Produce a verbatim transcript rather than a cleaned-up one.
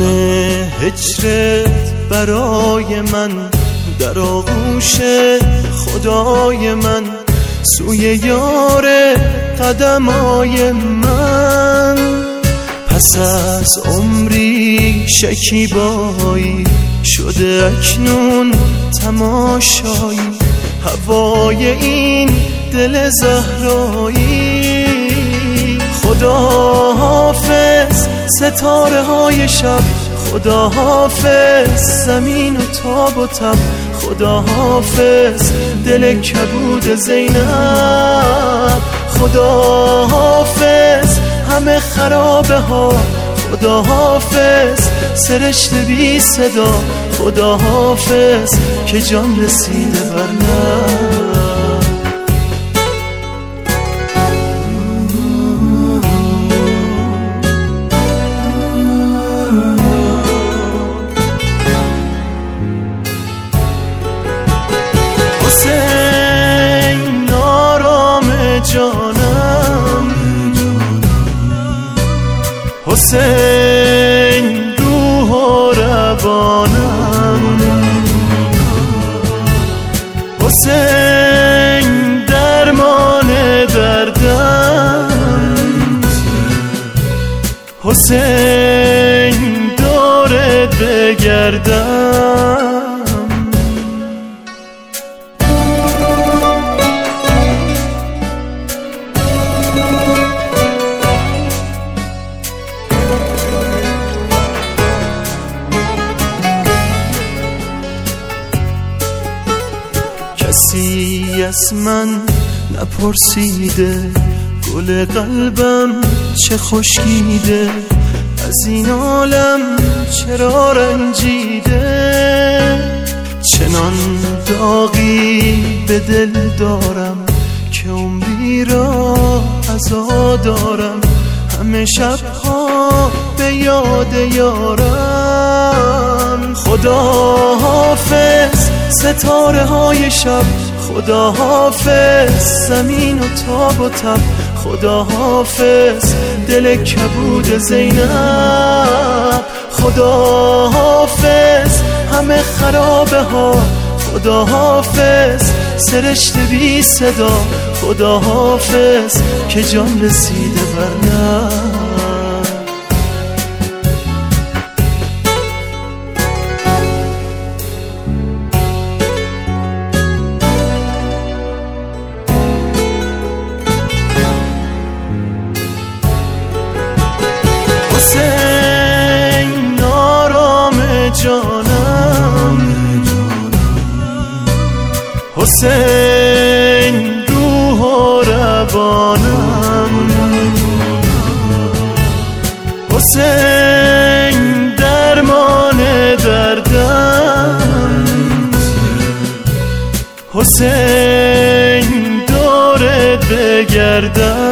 غم هجرت برای من در آغوش خدای من، سوی یار قدمای من. پس از عمری شکیبایی شده اکنون تماشایی، هوای این دل زهرایی. خدا حافظ ستاره های شب، خدا حافظ زمین و تاب و تب، خدا حافظ دل کبود زینب، خدا حافظ همه خرابه ها، خدا حافظ سرشت بی صدا، خدا حافظ که جان رسیده برنم. حسین آرام جانم، حسین روح و روانم، حسین درمان دردم، حسین دورت بگردم. کسی از من نپرسیده گل قلبم چه خشکیده، از این عالم چرا رنجیده، چنان داغی به دل دارم که عمری را عزا دارم، همه شبها به یاد یارم. خدا حافظ ستاره های شب، خدا حافظ زمین و تاب و تب، خدا حافظ دل کبود زینب، خدا حافظ همه خرابه ها، خدا حافظ سرشت بی صدا، خدا حافظ که جان رسیده برنم. حسین آرام جانم، حسین روح و روانم، حسین درمان دردم، حسین دورت بگردم.